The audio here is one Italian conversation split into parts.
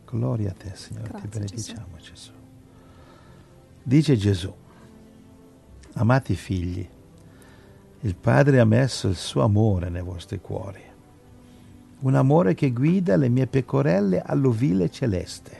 Gloria a te, Signore, Grazie, ti benediciamo, Gesù. Dice Gesù, amati figli, il Padre ha messo il suo amore nei vostri cuori, un amore che guida le mie pecorelle all'ovile celeste.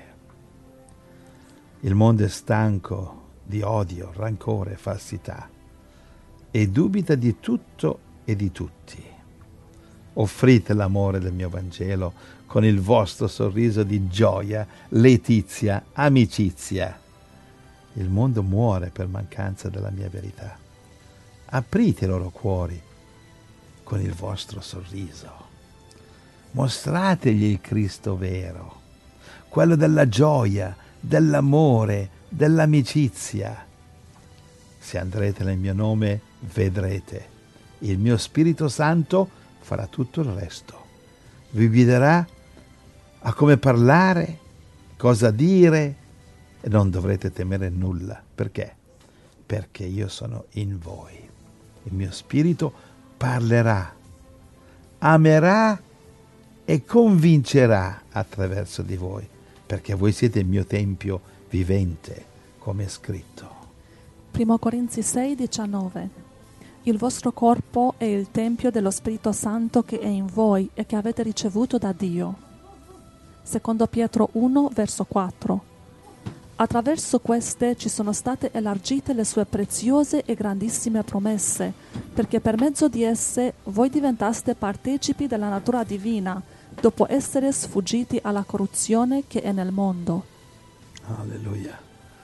Il mondo è stanco di odio, rancore e falsità e dubita di tutto e di tutti. Offrite l'amore del mio Vangelo con il vostro sorriso di gioia, letizia, amicizia. Il mondo muore per mancanza della mia verità. Aprite i loro cuori con il vostro sorriso. Mostrategli il Cristo vero, quello della gioia, dell'amore, dell'amicizia. Se andrete nel mio nome, vedrete. Il mio Spirito Santo farà tutto il resto. Vi guiderà a come parlare, cosa dire, e non dovrete temere nulla. Perché? Perché io sono in voi. Il mio Spirito parlerà, amerà e convincerà attraverso di voi, perché voi siete il mio tempio vivente, come è scritto. 1 Corinzi 6, 19. Il vostro corpo è il tempio dello Spirito Santo che è in voi e che avete ricevuto da Dio. 2 Pietro 1, verso 4. Attraverso queste ci sono state elargite le sue preziose e grandissime promesse, perché per mezzo di esse voi diventaste partecipi della natura divina, dopo essere sfuggiti alla corruzione che è nel mondo. Alleluia.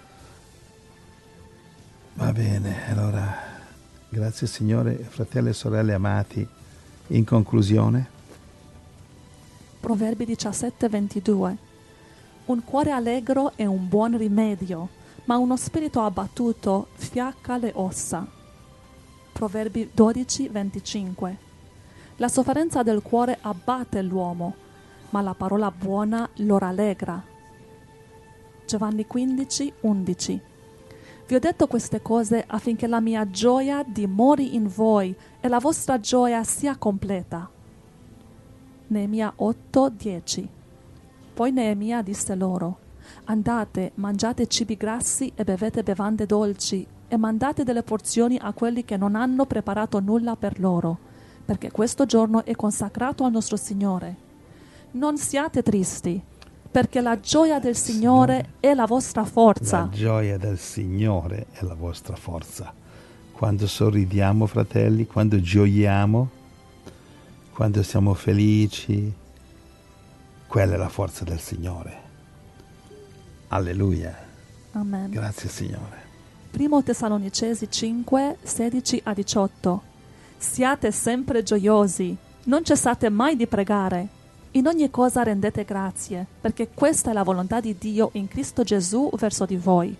Va bene, allora, grazie Signore, fratelli e sorelle amati. In conclusione, Proverbi 17, 22. Un cuore allegro è un buon rimedio, ma uno spirito abbattuto fiacca le ossa. Proverbi 12, 25. La sofferenza del cuore abbatte l'uomo, ma la parola buona lo rallegra. Giovanni 15, 11. Vi ho detto queste cose affinché la mia gioia dimori in voi e la vostra gioia sia completa. Neemia 8, 10. Poi Neemia disse loro: andate, mangiate cibi grassi e bevete bevande dolci e mandate delle porzioni a quelli che non hanno preparato nulla per loro, perché questo giorno è consacrato al nostro Signore. Non siate tristi, perché la gioia del Signore è la vostra forza. la gioia del Signore è la vostra forza. Quando sorridiamo, fratelli, quando gioiamo, quando siamo felici, quella è la forza del Signore. Alleluia. Amen. Grazie Signore. 1 Tessalonicesi 5, 16 a 18. Siate sempre gioiosi, non cessate mai di pregare. In ogni cosa rendete grazie, perché questa è la volontà di Dio in Cristo Gesù verso di voi.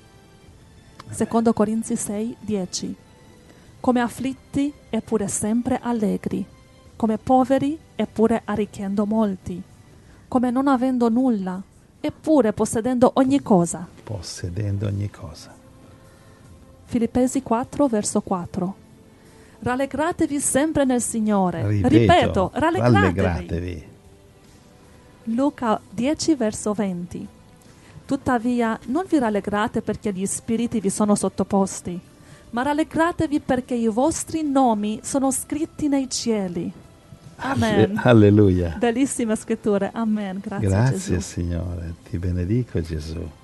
2 Corinzi 6, 10. Come afflitti, eppure sempre allegri. Come poveri, eppure arricchendo molti. Come non avendo nulla, eppure possedendo ogni cosa. Possedendo ogni cosa. Filippesi 4, verso 4. Rallegratevi sempre nel Signore. Ripeto, rallegratevi. Luca 10, verso 20. Tuttavia, non vi rallegrate perché gli spiriti vi sono sottoposti, ma rallegratevi perché i vostri nomi sono scritti nei cieli. Amen. Alleluia. Bellissime scritture. Amen. Grazie Grazie Gesù. Signore, ti benedico Gesù.